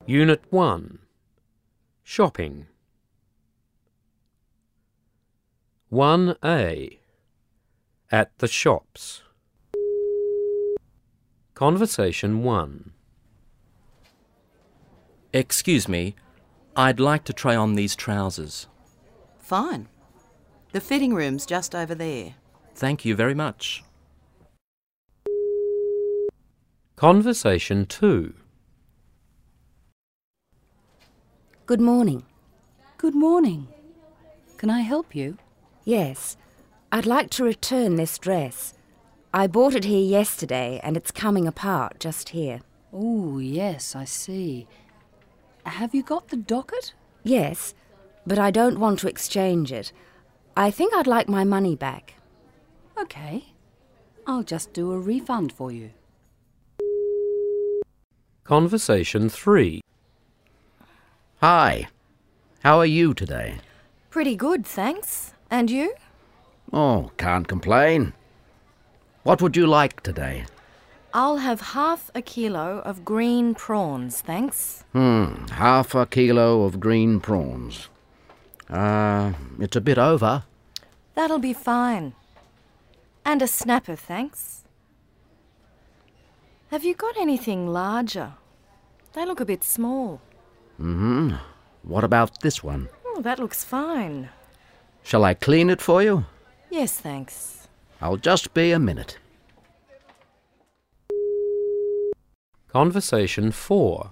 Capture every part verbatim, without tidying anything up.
Unit one. Shopping. one A. At the shops. Conversation one. Excuse me, I'd like to try on these trousers. Fine. The fitting room's just over there. Thank you very much. Conversation two. Good morning. Good morning. Can I help you? Yes, I'd like to return this dress. I bought it here yesterday and it's coming apart just here. Oh, yes, I see. Have you got the docket? Yes, but I don't want to exchange it. I think I'd like my money back. OK. I'll just do a refund for you. Conversation three. Hi. How are you today? Pretty good, thanks. And you? Oh, can't complain. What would you like today? I'll have half a kilo of green prawns, thanks. Hmm, half a kilo of green prawns. Uh, it's a bit over. That'll be fine. And a snapper, thanks. Have you got anything larger? They look a bit small. Mm-hmm. What about this one? Oh, that looks fine. Shall I clean it for you? Yes, thanks. I'll just be a minute. Conversation four.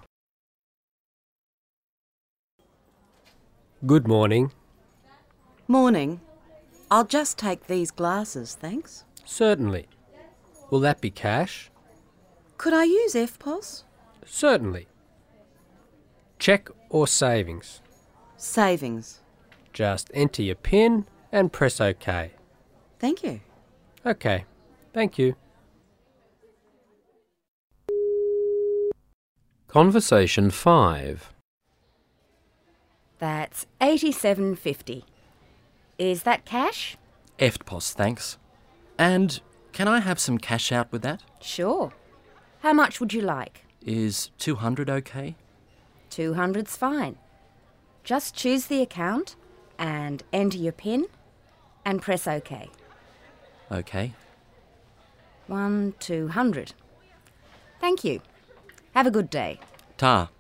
Good morning. Morning. I'll just take these glasses, thanks. Certainly. Will that be cash? Could I use F P O S? Certainly. Cheque or savings? Savings. Just enter your PIN and press OK. Thank you. OK. Thank you. Conversation five. That's eighty-seven fifty. Is that cash? F P O S, thanks. And can I have some cash out with that? Sure. How much would you like? Is two hundred OK? two hundred's fine. Just choose the account and enter your PIN and press OK. OK. One, two hundred. Thank you. Have a good day. Ta.